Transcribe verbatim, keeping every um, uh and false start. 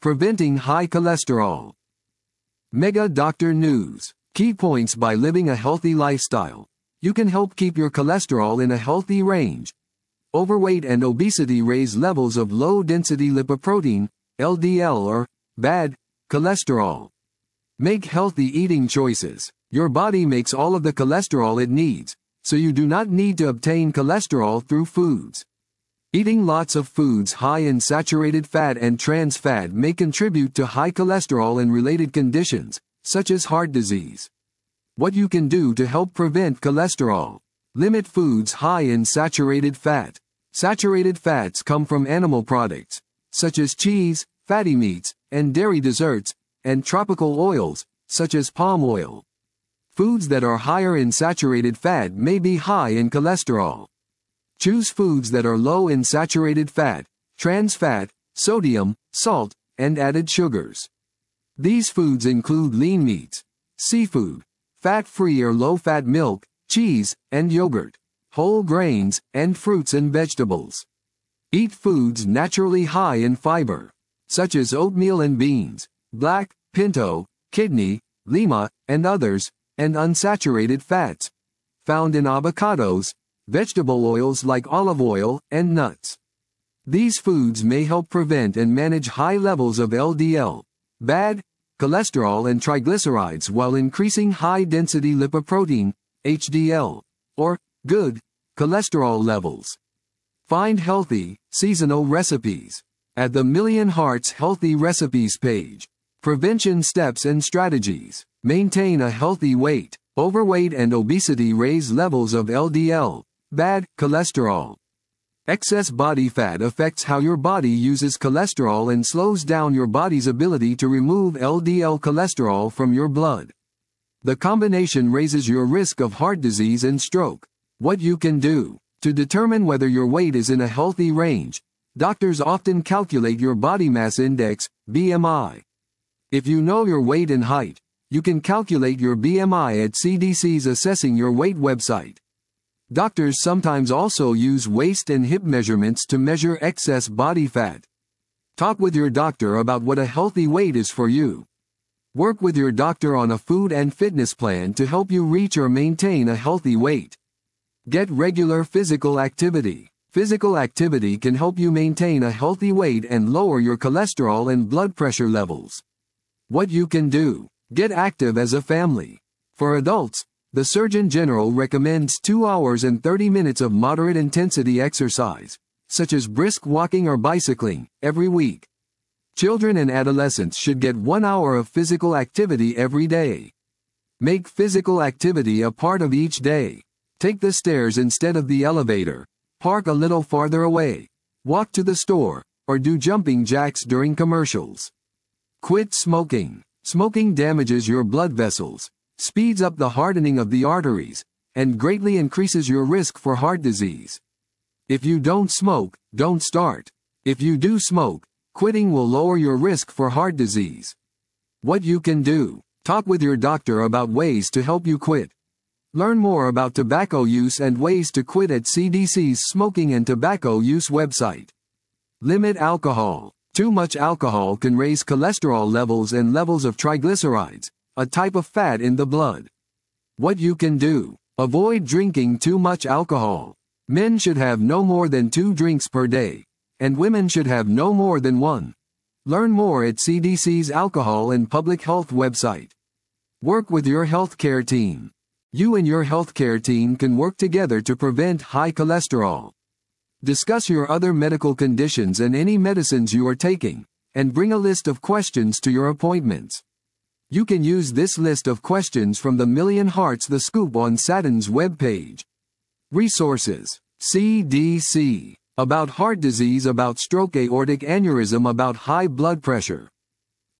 Preventing high cholesterol. Mega Doctor News. Key points: by living a healthy lifestyle, you can help keep your cholesterol in a healthy range. Overweight and obesity raise levels of low-density lipoprotein, L D L, or bad cholesterol. Make healthy eating choices. Your body makes all of the cholesterol it needs, so you do not need to obtain cholesterol through foods. Eating lots of foods high in saturated fat and trans fat may contribute to high cholesterol and related conditions, such as heart disease. What you can do to help prevent cholesterol. Limit foods high in saturated fat. Saturated fats come from animal products, such as cheese, fatty meats, and dairy desserts, and tropical oils, such as palm oil. Foods that are higher in saturated fat may be high in cholesterol. Choose foods that are low in saturated fat, trans fat, sodium, salt, and added sugars. These foods include lean meats, seafood, fat-free or low-fat milk, cheese, and yogurt, whole grains, and fruits and vegetables. Eat foods naturally high in fiber, such as oatmeal and beans, black, pinto, kidney, lima, and others, and unsaturated fats, found in avocados, vegetable oils like olive oil, and nuts. These foods may help prevent and manage high levels of L D L, bad cholesterol, and triglycerides while increasing high-density lipoprotein, H D L, or good cholesterol levels. Find healthy, seasonal recipes at the Million Hearts Healthy Recipes page. Prevention steps and strategies. Maintain a healthy weight. Overweight and obesity raise levels of L D L, bad cholesterol. Excess body fat affects how your body uses cholesterol and slows down your body's ability to remove L D L cholesterol from your blood. The combination raises your risk of heart disease and stroke. What you can do. To determine whether your weight is in a healthy range, doctors often calculate your body mass index, B M I. If you know your weight and height, you can calculate your B M I at C D C's Assessing Your Weight website. Doctors sometimes also use waist and hip measurements to measure excess body fat. Talk with your doctor about what a healthy weight is for you. Work with your doctor on a food and fitness plan to help you reach or maintain a healthy weight. Get regular physical activity. Physical activity can help you maintain a healthy weight and lower your cholesterol and blood pressure levels. What you can do. Get active as a family. For adults, the Surgeon General recommends two hours and thirty minutes of moderate intensity exercise, such as brisk walking or bicycling, every week. Children and adolescents should get one hour of physical activity every day. Make physical activity a part of each day. Take the stairs instead of the elevator. Park a little farther away. Walk to the store, or do jumping jacks during commercials. Quit smoking. Smoking damages your blood vessels, speeds up the hardening of the arteries, and greatly increases your risk for heart disease. If you don't smoke, don't start. If you do smoke, quitting will lower your risk for heart disease. What you can do. Talk with your doctor about ways to help you quit. Learn more about tobacco use and ways to quit at C D C's Smoking and Tobacco Use website. Limit alcohol. Too much alcohol can raise cholesterol levels and levels of triglycerides, a type of fat in the blood. What you can do. Avoid drinking too much alcohol. Men should have no more than two drinks per day, and women should have no more than one. Learn more at C D C's Alcohol and Public Health website. Work with your healthcare team. You and your healthcare team can work together to prevent high cholesterol. Discuss your other medical conditions and any medicines you are taking, and bring a list of questions to your appointments. You can use this list of questions from the Million Hearts The Scoop on Saturn's webpage. Resources. C D C. About heart disease, about stroke, aortic aneurysm, about high blood pressure.